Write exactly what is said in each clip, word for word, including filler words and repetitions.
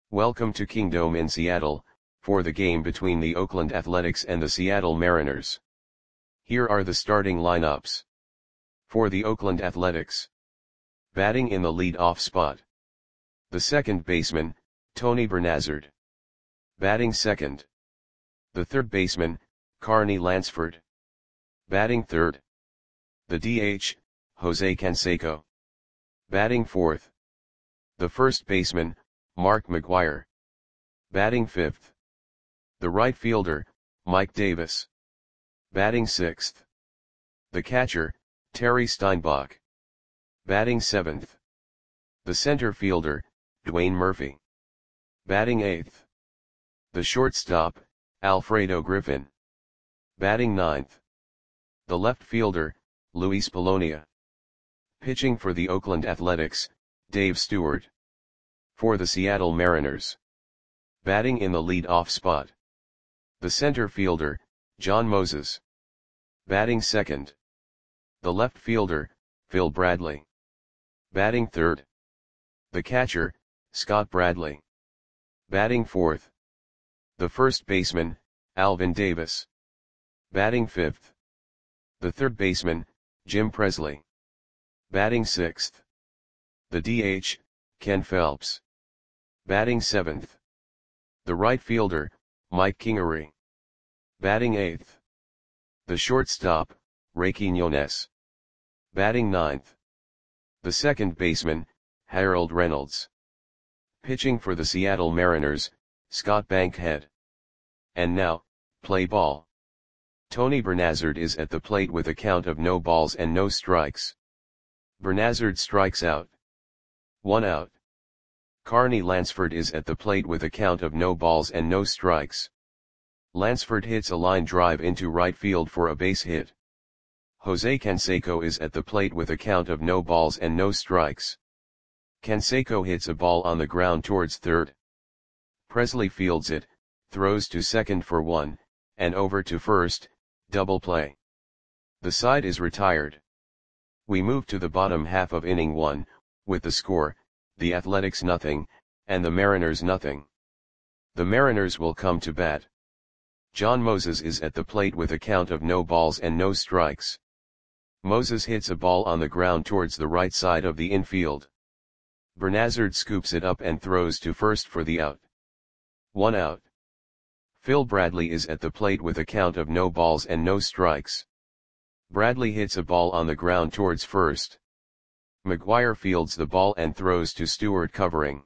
Welcome to Kingdome in Seattle, for the game between the Oakland Athletics and the Seattle Mariners. Here are the starting lineups. For the Oakland Athletics. Batting in the lead-off spot. The second baseman, Tony Bernazard. Batting second. The third baseman, Carney Lansford. Batting third. The D H, Jose Canseco. Batting fourth. The first baseman, Mark McGwire. Batting fifth. The right fielder, Mike Davis. Batting sixth. The catcher, Terry Steinbach. Batting seventh. The center fielder, Dwayne Murphy. Batting eighth. The shortstop, Alfredo Griffin. Batting ninth. The left fielder, Luis Polonia. Pitching for the Oakland Athletics, Dave Stewart. For the Seattle Mariners. Batting in the lead-off spot. The center fielder, John Moses. Batting second. The left fielder, Phil Bradley. Batting third. The catcher, Scott Bradley. Batting fourth. The first baseman, Alvin Davis. Batting fifth. The third baseman, Jim Presley. Batting sixth. The D H, Ken Phelps. Batting seventh. The right fielder, Mike Kingery. Batting eighth. The shortstop, Ray Quinones. Batting ninth. The second baseman, Harold Reynolds. Pitching for the Seattle Mariners, Scott Bankhead. And now, play ball. Tony Bernazard is at the plate with a count of no balls and no strikes. Bernazard strikes out. One out. Carney Lansford is at the plate with a count of no balls and no strikes. Lansford hits a line drive into right field for a base hit. Jose Canseco is at the plate with a count of no balls and no strikes. Canseco hits a ball on the ground towards third. Presley fields it, throws to second for one, and over to first, double play. The side is retired. We move to the bottom half of inning one, with the score, the Athletics nothing, and the Mariners nothing. The Mariners will come to bat. John Moses is at the plate with a count of no balls and no strikes. Moses hits a ball on the ground towards the right side of the infield. Bernazard scoops it up and throws to first for the out. One out. Phil Bradley is at the plate with a count of no balls and no strikes. Bradley hits a ball on the ground towards first. McGwire fields the ball and throws to Stewart covering.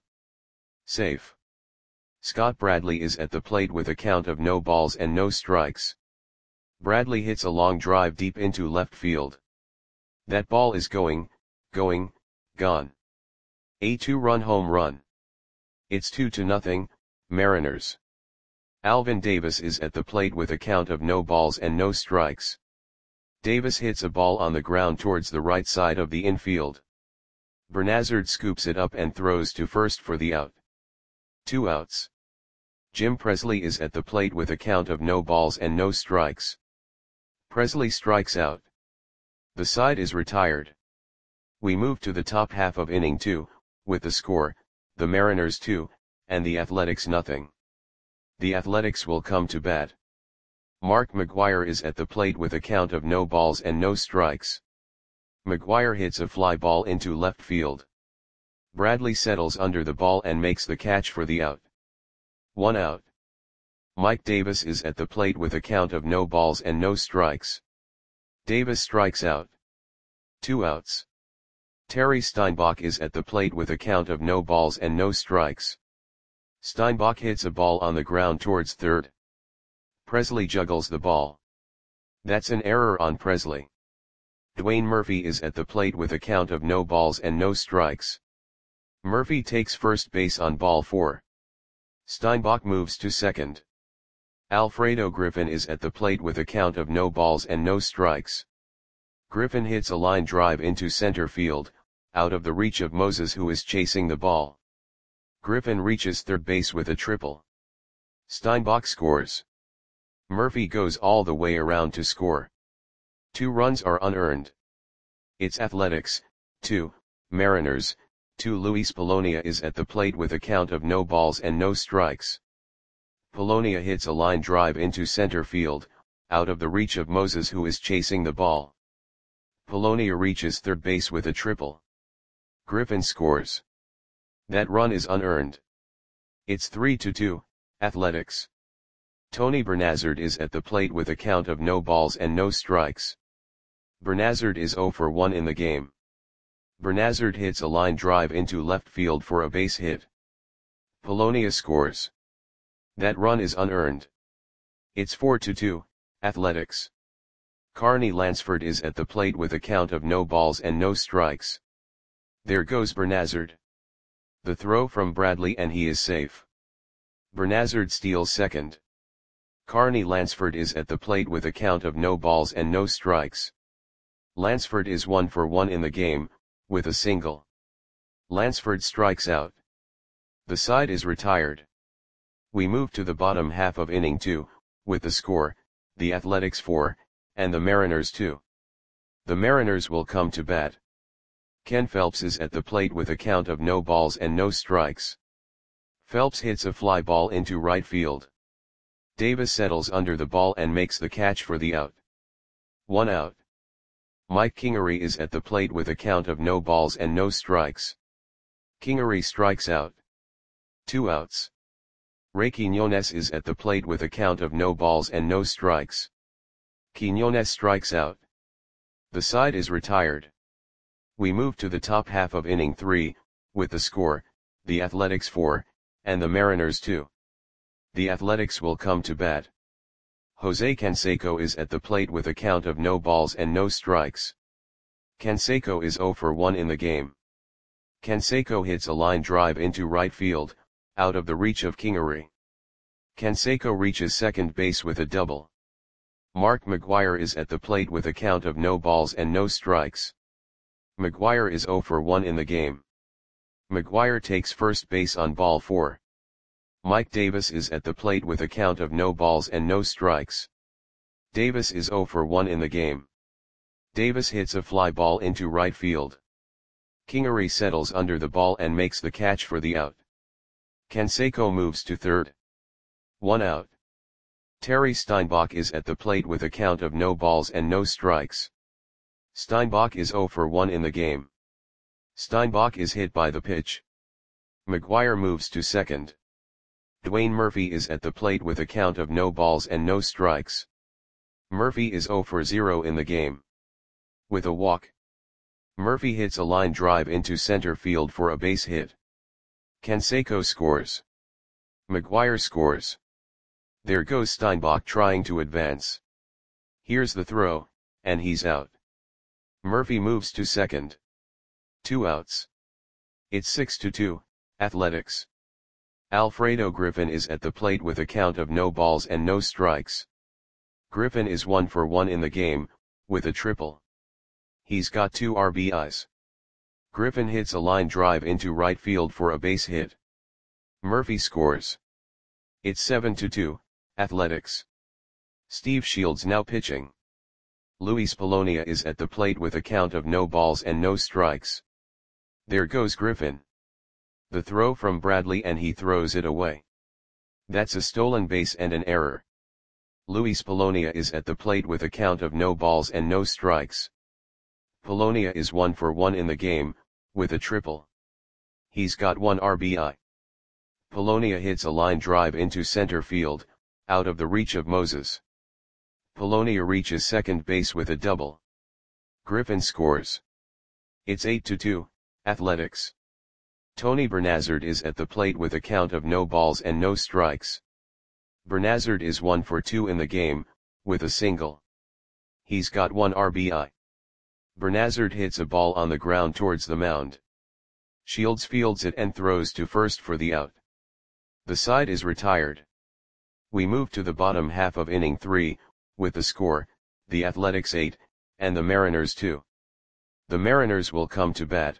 Safe. Scott Bradley is at the plate with a count of no balls and no strikes. Bradley hits a long drive deep into left field. That ball is going, going, gone. A two-run home run. It's two to nothing, Mariners. Alvin Davis is at the plate with a count of no balls and no strikes. Davis hits a ball on the ground towards the right side of the infield. Bernazard scoops it up and throws to first for the out. Two outs. Jim Presley is at the plate with a count of no balls and no strikes. Presley strikes out. The side is retired. We move to the top half of inning two, with the score, the Mariners two, and the Athletics nothing. The Athletics will come to bat. Mark McGwire is at the plate with a count of no balls and no strikes. McGwire hits a fly ball into left field. Bradley settles under the ball and makes the catch for the out. One out. Mike Davis is at the plate with a count of no balls and no strikes. Davis strikes out. Two outs. Terry Steinbach is at the plate with a count of no balls and no strikes. Steinbach hits a ball on the ground towards third. Presley juggles the ball. That's an error on Presley. Dwayne Murphy is at the plate with a count of no balls and no strikes. Murphy takes first base on ball four. Steinbach moves to second. Alfredo Griffin is at the plate with a count of no balls and no strikes. Griffin hits a line drive into center field, out of the reach of Moses, who is chasing the ball. Griffin reaches third base with a triple. Steinbach scores. Murphy goes all the way around to score. Two runs are unearned. It's Athletics, two, Mariners, two Luis Polonia is at the plate with a count of no balls and no strikes. Polonia hits a line drive into center field, out of the reach of Moses, who is chasing the ball. Polonia reaches third base with a triple. Griffin scores. That run is unearned. It's three to two, Athletics. Tony Bernazard is at the plate with a count of no balls and no strikes. Bernazard is zero for one in the game. Bernazard hits a line drive into left field for a base hit. Polonia scores. That run is unearned. It's four to two, Athletics. Carney Lansford is at the plate with a count of no balls and no strikes. There goes Bernazard. The throw from Bradley and he is safe. Bernazard steals second. Carney Lansford is at the plate with a count of no balls and no strikes. Lansford is one for one in the game, with a single. Lansford strikes out. The side is retired. We move to the bottom half of inning two, with the score, the Athletics four, and the Mariners two. The Mariners will come to bat. Ken Phelps is at the plate with a count of no balls and no strikes. Phelps hits a fly ball into right field. Davis settles under the ball and makes the catch for the out. One out. Mike Kingery is at the plate with a count of no balls and no strikes. Kingery strikes out. Two outs. Ray Quiñones is at the plate with a count of no balls and no strikes. Quiñones strikes out. The side is retired. We move to the top half of inning three, with the score, the Athletics four, and the Mariners two. The Athletics will come to bat. Jose Canseco is at the plate with a count of no balls and no strikes. Canseco is zero for one in the game. Canseco hits a line drive into right field, out of the reach of Kingery. Canseco reaches second base with a double. Mark McGwire is at the plate with a count of no balls and no strikes. McGwire is zero for one in the game. McGwire takes first base on ball four. Mike Davis is at the plate with a count of no balls and no strikes. Davis is zero for one in the game. Davis hits a fly ball into right field. Kingery settles under the ball and makes the catch for the out. Canseco moves to third. One out. Terry Steinbach is at the plate with a count of no balls and no strikes. Steinbach is zero for one in the game. Steinbach is hit by the pitch. McGwire moves to second. Dwayne Murphy is at the plate with a count of no balls and no strikes. Murphy is zero for zero in the game. With a walk. Murphy hits a line drive into center field for a base hit. Canseco scores. McGwire scores. There goes Steinbach trying to advance. Here's the throw, and he's out. Murphy moves to second. Two outs. It's six to two, Athletics. Alfredo Griffin is at the plate with a count of no balls and no strikes. Griffin is one for one in the game, with a triple. He's got two R B Is. Griffin hits a line drive into right field for a base hit. Murphy scores. It's seven to two, Athletics. Steve Shields now pitching. Luis Polonia is at the plate with a count of no balls and no strikes. There goes Griffin. The throw from Bradley and he throws it away. That's a stolen base and an error. Luis Polonia is at the plate with a count of no balls and no strikes. Polonia is one for one in the game, with a triple. He's got one R B I. Polonia hits a line drive into center field, out of the reach of Moses. Polonia reaches second base with a double. Griffin scores. It's eight to two, Athletics. Tony Bernazard is at the plate with a count of no balls and no strikes. Bernazard is one for two in the game, with a single. He's got one R B I. Bernazard hits a ball on the ground towards the mound. Shields fields it and throws to first for the out. The side is retired. We move to the bottom half of inning three, with the score, the Athletics eight, and the Mariners two. The Mariners will come to bat.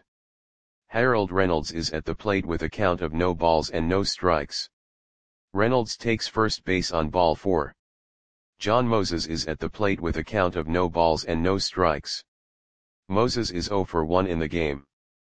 Harold Reynolds is at the plate with a count of no balls and no strikes. Reynolds takes first base on ball four. John Moses is at the plate with a count of no balls and no strikes. Moses is zero for one in the game.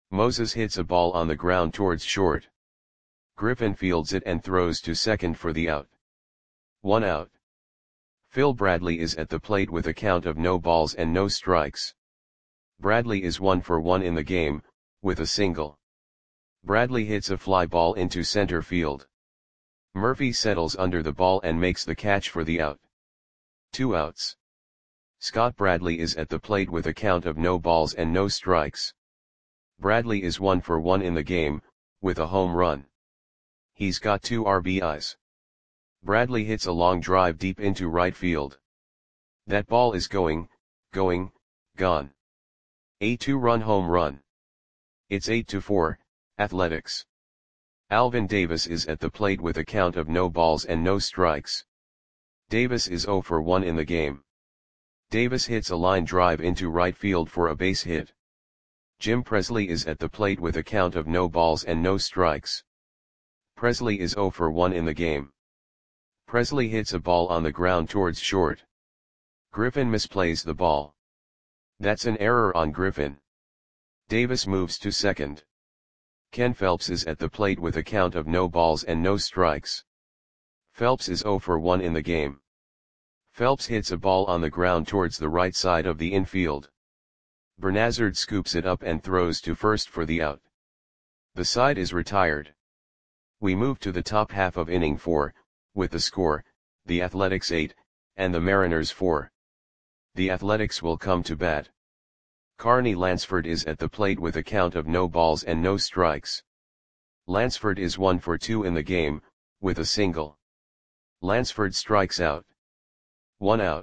Moses hits a ball on the ground towards short. Griffin fields it and throws to second for the out. One out. Phil Bradley is at the plate with a count of no balls and no strikes. Bradley is one for one in the game, with a single. Bradley hits a fly ball into center field. Murphy settles under the ball and makes the catch for the out. Two outs. Scott Bradley is at the plate with a count of no balls and no strikes. Bradley is one for one in the game, with a home run. He's got two R B Is. Bradley hits a long drive deep into right field. That ball is going, going, gone. A two-run home run. It's eight to four, Athletics. Alvin Davis is at the plate with a count of no balls and no strikes. Davis is zero for one in the game. Davis hits a line drive into right field for a base hit. Jim Presley is at the plate with a count of no balls and no strikes. Presley is zero for one in the game. Presley hits a ball on the ground towards short. Griffin misplays the ball. That's an error on Griffin. Davis moves to second. Ken Phelps is at the plate with a count of no balls and no strikes. Phelps is zero for one in the game. Phelps hits a ball on the ground towards the right side of the infield. Bernazard scoops it up and throws to first for the out. The side is retired. We move to the top half of inning four, with the score, the Athletics eight, and the Mariners four. The Athletics will come to bat. Carney Lansford is at the plate with a count of no balls and no strikes. Lansford is one for two in the game, with a single. Lansford strikes out. One out.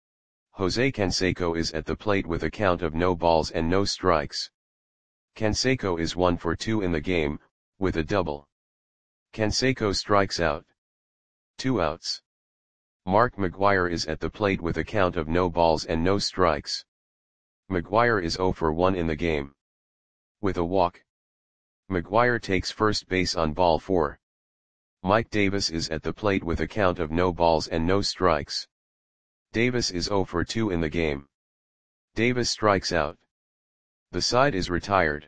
Jose Canseco is at the plate with a count of no balls and no strikes. Canseco is one for two in the game, with a double. Canseco strikes out. Two outs. Mark McGwire is at the plate with a count of no balls and no strikes. McGwire is zero for one in the game. With a walk. McGwire takes first base on ball four. Mike Davis is at the plate with a count of no balls and no strikes. Davis is zero for two in the game. Davis strikes out. The side is retired.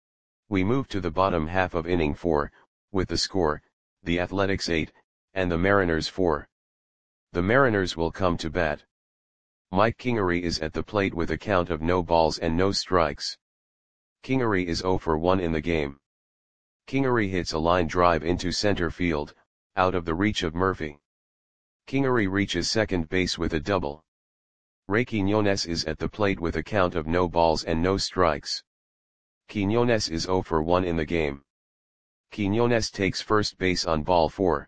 We move to the bottom half of inning four, with the score, the Athletics eight, and the Mariners four. The Mariners will come to bat. Mike Kingery is at the plate with a count of no balls and no strikes. Kingery is zero for one in the game. Kingery hits a line drive into center field, out of the reach of Murphy. Kingery reaches second base with a double. Ray Quiñones is at the plate with a count of no balls and no strikes. Quiñones is zero for one in the game. Quiñones takes first base on ball four.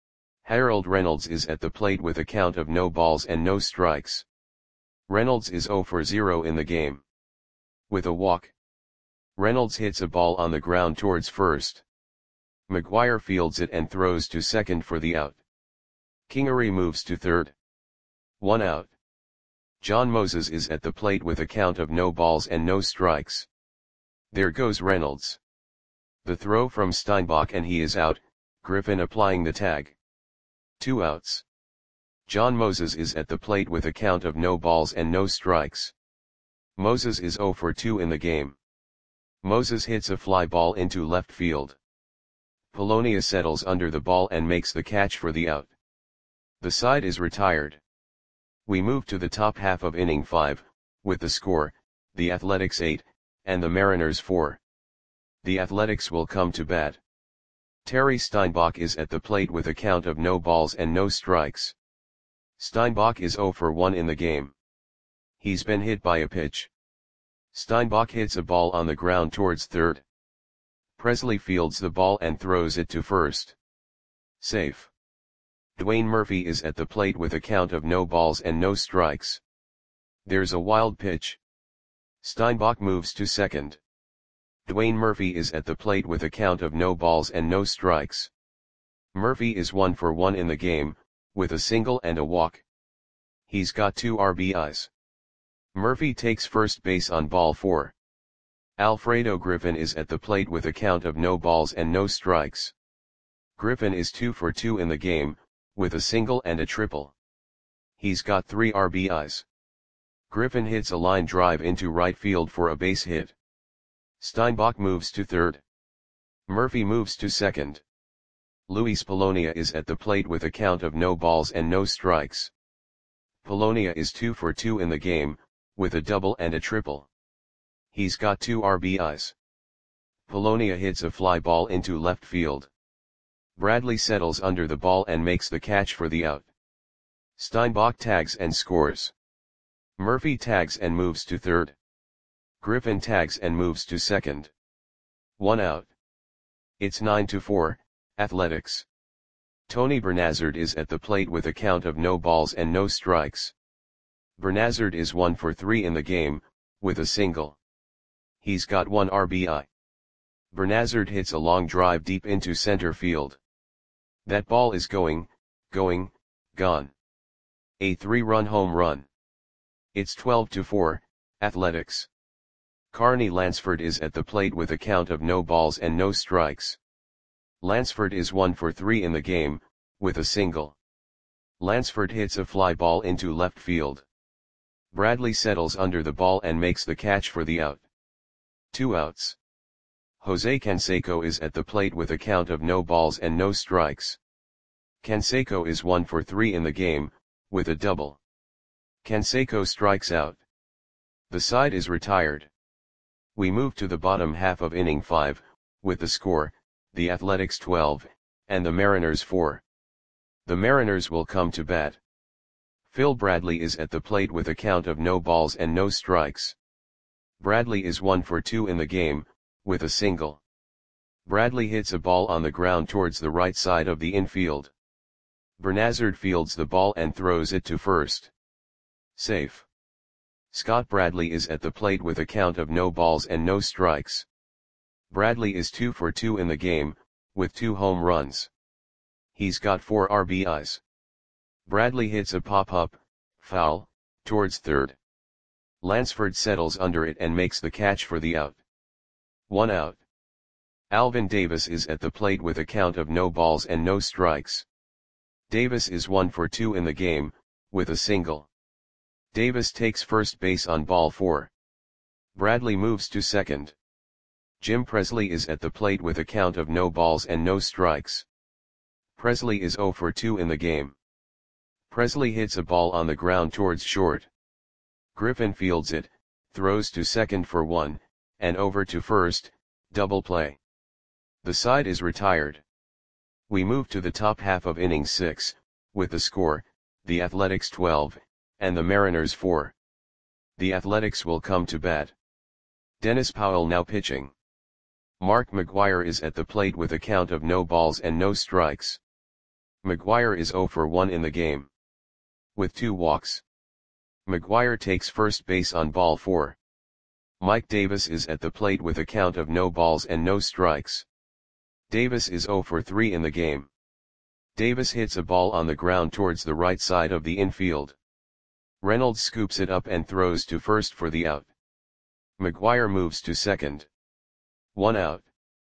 Harold Reynolds is at the plate with a count of no balls and no strikes. Reynolds is zero for zero in the game. With a walk. Reynolds hits a ball on the ground towards first. McGwire fields it and throws to second for the out. Kingery moves to third. One out. John Moses is at the plate with a count of no balls and no strikes. There goes Reynolds. The throw from Steinbach and he is out, Griffin applying the tag. Two outs. John Moses is at the plate with a count of no balls and no strikes. Moses is zero for two in the game. Moses hits a fly ball into left field. Polonia settles under the ball and makes the catch for the out. The side is retired. We move to the top half of inning five, with the score, the Athletics eight, and the Mariners four. The Athletics will come to bat. Terry Steinbach is at the plate with a count of no balls and no strikes. Steinbach is zero for one in the game. He's been hit by a pitch. Steinbach hits a ball on the ground towards third. Presley fields the ball and throws it to first. Safe. Dwayne Murphy is at the plate with a count of no balls and no strikes. There's a wild pitch. Steinbach moves to second. Dwayne Murphy is at the plate with a count of no balls and no strikes. Murphy is one for one in the game, with a single and a walk. He's got two R B Is. Murphy takes first base on ball four. Alfredo Griffin is at the plate with a count of no balls and no strikes. Griffin is two for two in the game, with a single and a triple. He's got three R B Is. Griffin hits a line drive into right field for a base hit. Steinbach moves to third. Murphy moves to second. Luis Polonia is at the plate with a count of no balls and no strikes. Polonia is two for two in the game, with a double and a triple. He's got two R B Is. Polonia hits a fly ball into left field. Bradley settles under the ball and makes the catch for the out. Steinbach tags and scores. Murphy tags and moves to third. Griffin tags and moves to second. One out. It's nine to four, Athletics. Tony Bernazard is at the plate with a count of no balls and no strikes. Bernazard is one for three in the game, with a single. He's got one R B I. Bernazard hits a long drive deep into center field. That ball is going, going, gone. A three-run home run. It's twelve to four, Athletics. Carney Lansford is at the plate with a count of no balls and no strikes. Lansford is one for three in the game, with a single. Lansford hits a fly ball into left field. Bradley settles under the ball and makes the catch for the out. Two outs. Jose Canseco is at the plate with a count of no balls and no strikes. Canseco is one for three in the game, with a double. Canseco strikes out. The side is retired. We move to the bottom half of inning five, with the score, the Athletics twelve, and the Mariners four. The Mariners will come to bat. Phil Bradley is at the plate with a count of no balls and no strikes. Bradley is one for two in the game, with a single. Bradley hits a ball on the ground towards the right side of the infield. Bernazard fields the ball and throws it to first. Safe. Scott Bradley is at the plate with a count of no balls and no strikes. Bradley is two for two in the game, with two home runs. He's got four R B Is. Bradley hits a pop-up, foul, towards third. Lansford settles under it and makes the catch for the out. One out. Alvin Davis is at the plate with a count of no balls and no strikes. Davis is one for two in the game, with a single. Davis takes first base on ball four. Bradley moves to second. Jim Presley is at the plate with a count of no balls and no strikes. Presley is zero for two in the game. Presley hits a ball on the ground towards short. Griffin fields it, throws to second for one, and over to first, double play. The side is retired. We move to the top half of inning six, with the score, the Athletics twelve, and the Mariners four. The Athletics will come to bat. Dennis Powell now pitching. Mark McGwire is at the plate with a count of no balls and no strikes. McGwire is zero for one in the game, with two walks. McGwire takes first base on ball four. Mike Davis is at the plate with a count of no balls and no strikes. Davis is zero for three in the game. Davis hits a ball on the ground towards the right side of the infield. Reynolds scoops it up and throws to first for the out. McGwire moves to second. One out.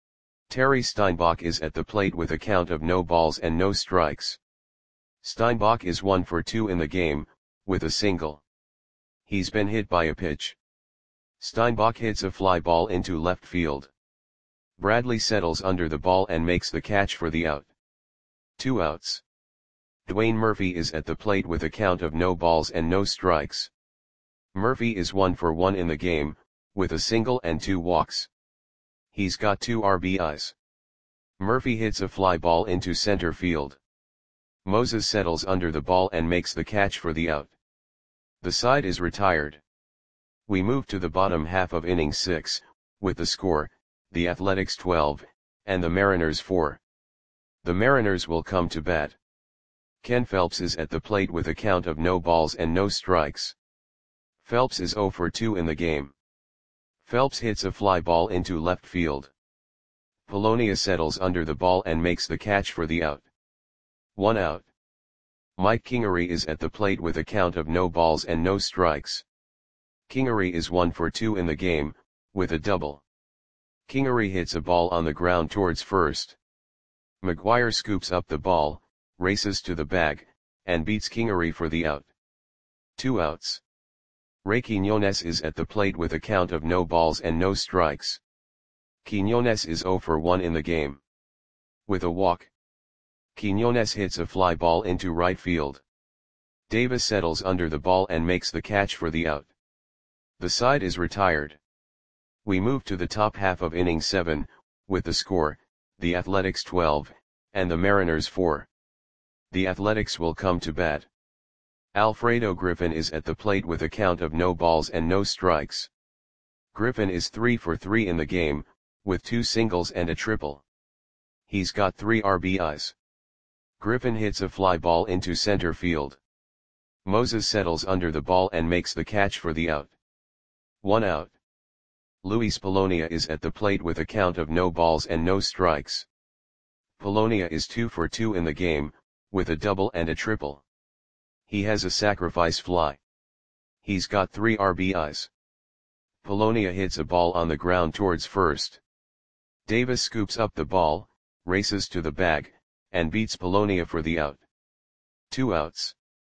Terry Steinbach is at the plate with a count of no balls and no strikes. Steinbach is one for two in the game, with a single. He's been hit by a pitch. Steinbach hits a fly ball into left field. Bradley settles under the ball and makes the catch for the out. Two outs. Dwayne Murphy is at the plate with a count of no balls and no strikes. Murphy is one for one in the game, with a single and two walks. He's got two R B Is. Murphy hits a fly ball into center field. Moses settles under the ball and makes the catch for the out. The side is retired. We move to the bottom half of inning six, with the score, the Athletics twelve, and the Mariners four. The Mariners will come to bat. Ken Phelps is at the plate with a count of no balls and no strikes. Phelps is zero for two in the game. Phelps hits a fly ball into left field. Polonia settles under the ball and makes the catch for the out. One out. Mike Kingery is at the plate with a count of no balls and no strikes. Kingery is one for two in the game, with a double. Kingery hits a ball on the ground towards first. McGwire scoops up the ball, races to the bag, and beats Kingery for the out. Two outs. Ray Quiñones is at the plate with a count of no balls and no strikes. Quiñones is zero for one in the game. With a walk, Quiñones hits a fly ball into right field. Davis settles under the ball and makes the catch for the out. The side is retired. We move to the top half of inning seven, with the score, the Athletics twelve, and the Mariners four. The Athletics will come to bat. Alfredo Griffin is at the plate with a count of no balls and no strikes. Griffin is three for three in the game, with two singles and a triple. He's got three R B Is. Griffin hits a fly ball into center field. Moses settles under the ball and makes the catch for the out. One out. Luis Polonia is at the plate with a count of no balls and no strikes. Polonia is two for two in the game, with a double and a triple. He has a sacrifice fly. He's got three R B Is. Polonia hits a ball on the ground towards first. Davis scoops up the ball, races to the bag, and beats Polonia for the out. Two outs.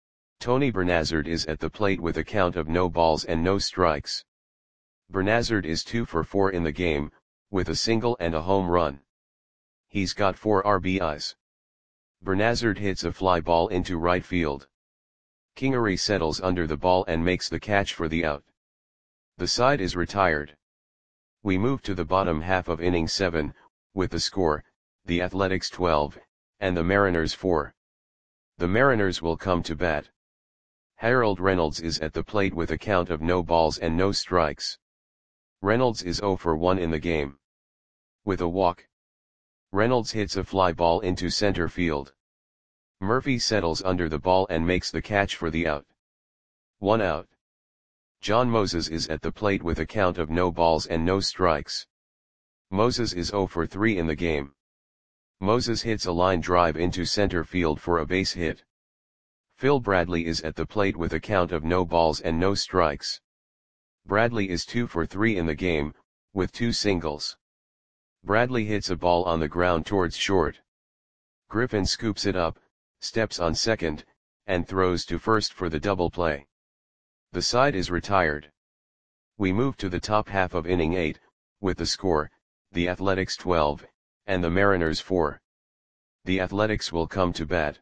Tony Bernazard is at the plate with a count of no balls and no strikes. Bernazard is two for four in the game, with a single and a home run. He's got four R B Is. Bernazard hits a fly ball into right field. Kingery settles under the ball and makes the catch for the out. The side is retired. We move to the bottom half of inning seven, with the score, the Athletics twelve, and the Mariners four. The Mariners will come to bat. Harold Reynolds is at the plate with a count of no balls and no strikes. Reynolds is zero for one in the game. With a walk, Reynolds hits a fly ball into center field. Murphy settles under the ball and makes the catch for the out. One out. John Moses is at the plate with a count of no balls and no strikes. Moses is zero for three in the game. Moses hits a line drive into center field for a base hit. Phil Bradley is at the plate with a count of no balls and no strikes. Bradley is two for three in the game, with two singles. Bradley hits a ball on the ground towards short. Griffin scoops it up, steps on second, and throws to first for the double play. The side is retired. We move to the top half of inning eight, with the score, the Athletics twelve, and the Mariners four. The Athletics will come to bat.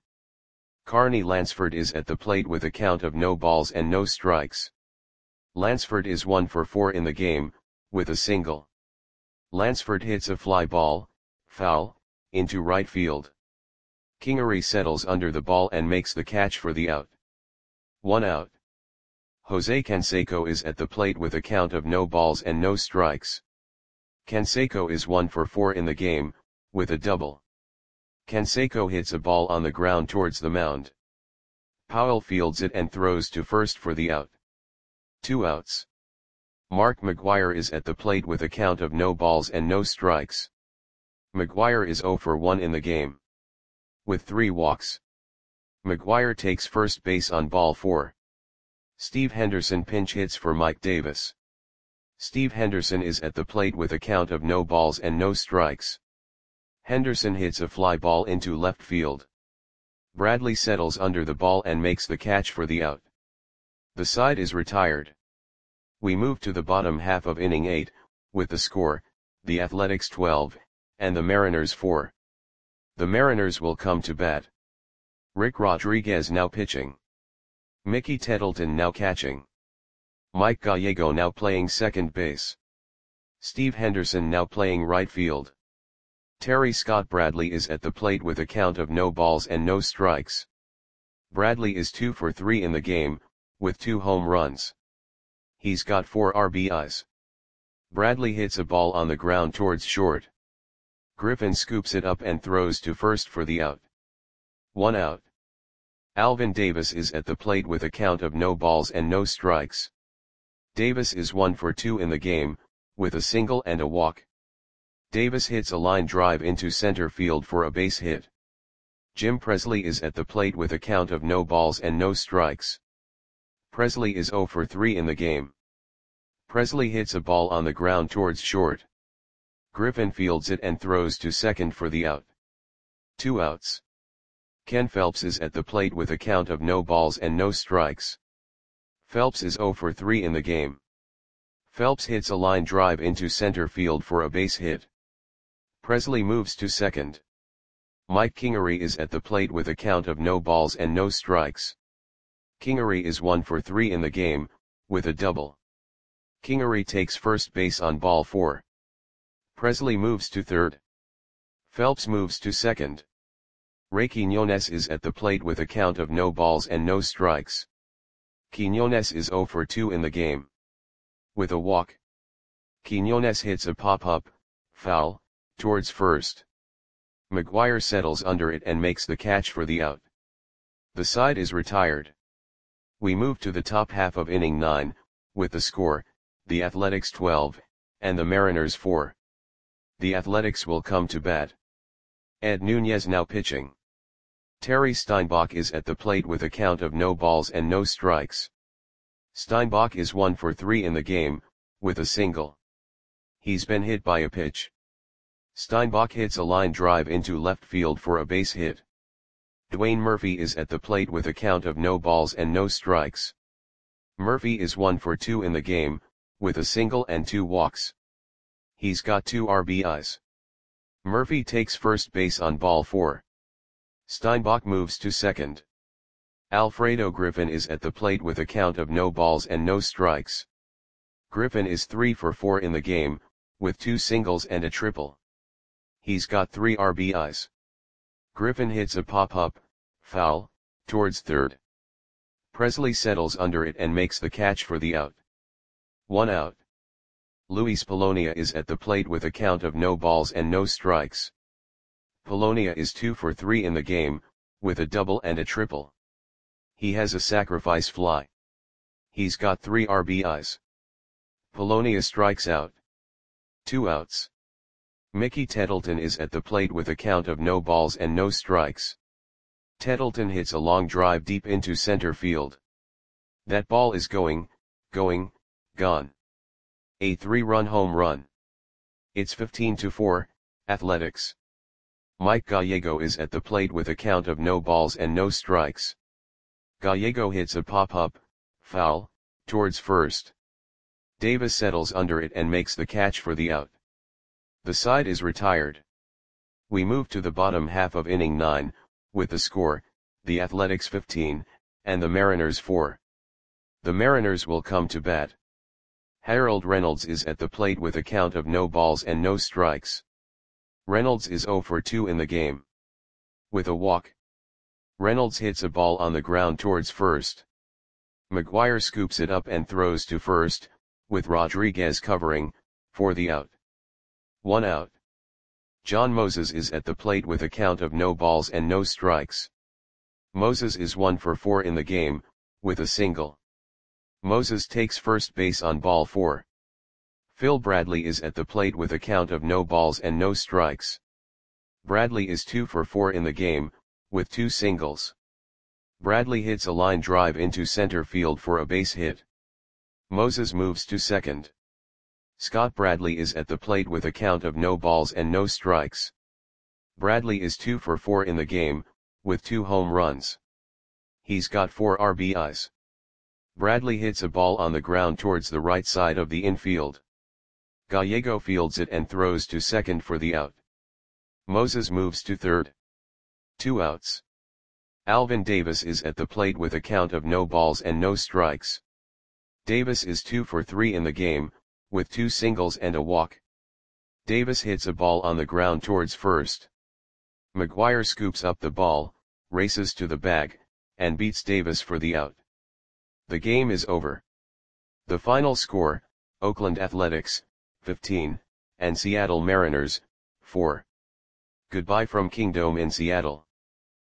Carney Lansford is at the plate with a count of no balls and no strikes. Lansford is one for four in the game, with a single. Lansford hits a fly ball, foul, into right field. Kingery settles under the ball and makes the catch for the out. One out. Jose Canseco is at the plate with a count of no balls and no strikes. Canseco is one for four in the game, with a double. Canseco hits a ball on the ground towards the mound. Powell fields it and throws to first for the out. Two outs. Mark McGwire is at the plate with a count of no balls and no strikes. McGwire is zero for one in the game. With three walks. McGwire takes first base on ball four. Steve Henderson pinch hits for Mike Davis. Steve Henderson is at the plate with a count of no balls and no strikes. Henderson hits a fly ball into left field. Bradley settles under the ball and makes the catch for the out. The side is retired. We move to the bottom half of inning eight, with the score, the Athletics twelve, and the Mariners four. The Mariners will come to bat. Rick Rodriguez now pitching. Mickey Tettleton now catching. Mike Gallego now playing second base. Steve Henderson now playing right field. Terry Scott Bradley is at the plate with a count of no balls and no strikes. Bradley is two for three in the game, with two home runs. He's got four R B Is. Bradley hits a ball on the ground towards short. Griffin scoops it up and throws to first for the out. One out. Alvin Davis is at the plate with a count of no balls and no strikes. Davis is one for two in the game, with a single and a walk. Davis hits a line drive into center field for a base hit. Jim Presley is at the plate with a count of no balls and no strikes. Presley is zero for three in the game. Presley hits a ball on the ground towards short. Griffin fields it and throws to second for the out. Two outs. Ken Phelps is at the plate with a count of no balls and no strikes. Phelps is zero for three in the game. Phelps hits a line drive into center field for a base hit. Presley moves to second. Mike Kingery is at the plate with a count of no balls and no strikes. Kingery is one for three in the game, with a double. Kingery takes first base on ball four. Presley moves to third. Phelps moves to second. Ray Quiñones is at the plate with a count of no balls and no strikes. Quiñones is zero for two in the game. With a walk. Quiñones hits a pop-up, foul, towards first. McGuire settles under it and makes the catch for the out. The side is retired. We move to the top half of inning nine, with the score, the Athletics twelve, and the Mariners four. The Athletics will come to bat. Ed Nunez now pitching. Terry Steinbach is at the plate with a count of no balls and no strikes. Steinbach is one for three in the game, with a single. He's been hit by a pitch. Steinbach hits a line drive into left field for a base hit. Dwayne Murphy is at the plate with a count of no balls and no strikes. Murphy is one for two in the game, with a single and two walks. He's got two R B Is. Murphy takes first base on ball four. Steinbach moves to second. Alfredo Griffin is at the plate with a count of no balls and no strikes. Griffin is three for four in the game, with two singles and a triple. He's got three R B Is. Griffin hits a pop-up, foul, towards third. Presley settles under it and makes the catch for the out. One out. Luis Polonia is at the plate with a count of no balls and no strikes. Polonia is two for three in the game, with a double and a triple. He has a sacrifice fly. He's got three R B Is. Polonia strikes out. Two outs. Mickey Tettleton is at the plate with a count of no balls and no strikes. Tettleton hits a long drive deep into center field. That ball is going, going, gone. A three-run home run. It's fifteen to four, Athletics. Mike Gallego is at the plate with a count of no balls and no strikes. Gallego hits a pop-up, foul, towards first. Davis settles under it and makes the catch for the out. The side is retired. We move to the bottom half of inning nine, with the score, the Athletics fifteen, and the Mariners four. The Mariners will come to bat. Harold Reynolds is at the plate with a count of no balls and no strikes. Reynolds is zero for two in the game. With a walk. Reynolds hits a ball on the ground towards first. McGuire scoops it up and throws to first, with Rodriguez covering, for the out. One out. John Moses is at the plate with a count of no balls and no strikes. Moses is one for four in the game, with a single. Moses takes first base on ball four. Phil Bradley is at the plate with a count of no balls and no strikes. Bradley is two for four in the game, with two singles. Bradley hits a line drive into center field for a base hit. Moses moves to second. Scott Bradley is at the plate with a count of no balls and no strikes. Bradley is two for four in the game, with two home runs. He's got four R B Is. Bradley hits a ball on the ground towards the right side of the infield. Gallego fields it and throws to second for the out. Moses moves to third. Two outs. Alvin Davis is at the plate with a count of no balls and no strikes. Davis is two for three in the game, with two singles and a walk. Davis hits a ball on the ground towards first. McGuire scoops up the ball, races to the bag, and beats Davis for the out. The game is over. The final score, Oakland Athletics, fifteen, and Seattle Mariners, four. Goodbye from Kingdome in Seattle.